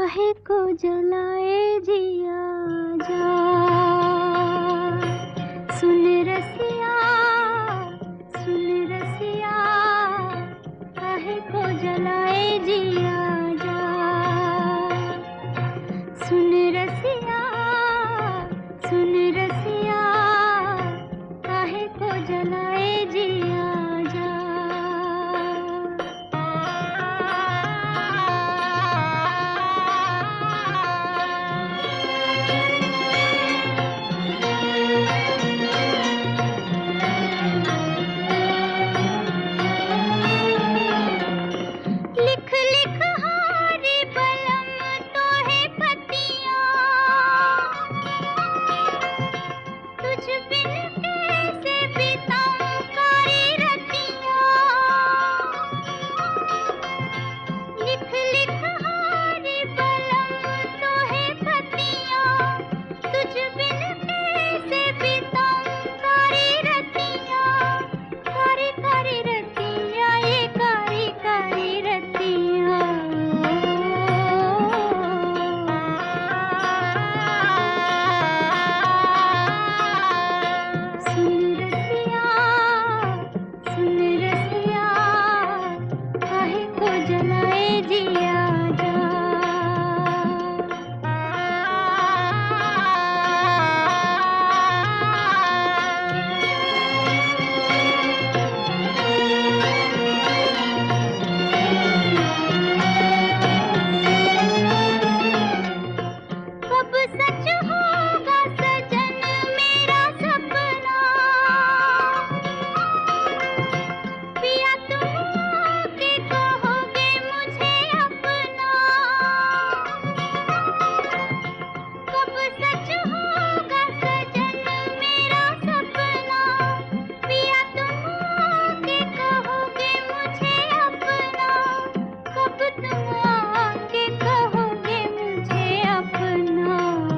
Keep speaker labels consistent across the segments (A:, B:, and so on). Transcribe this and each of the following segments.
A: काहे को जलाए जिया जा। सुन रसिया, सुन रसिया, काहे को जलाए जिया जा। सुन रसिया, सुन रसिया, काहे को जलाए जिया जा। लिख लिख हारी बलम तो है पतियाँ, तुझ बिन कैसे बिताऊं कारी रतियाँ। लिख लिख हारी बलम तो है पतियाँ, तुझ बिन कैसे बिताऊं कारी रतियाँ। कारी कारी रतियाँ, ये कारी कारी रतियाँ। सुन रसिया, सुन रसिया, काहे को जलाए जिया जा। कब सच होगा सजन मेरा सपना, पिया तुम आके कहोगे मुझे अपना। कब सच होगा सजन मेरा सपना, पिया तुम आके कहोगे मुझे अपना। कब तुम आके कहोगे मुझे अपना।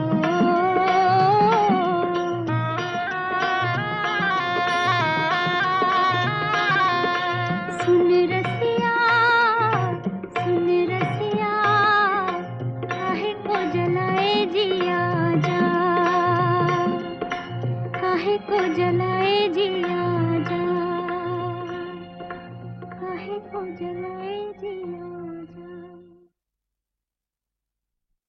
A: सुन रसिया, सुन रसिया, काहे को जलाए जिया जा। काहे को जलाए जिया जा। काहे को जलाए जिया जा।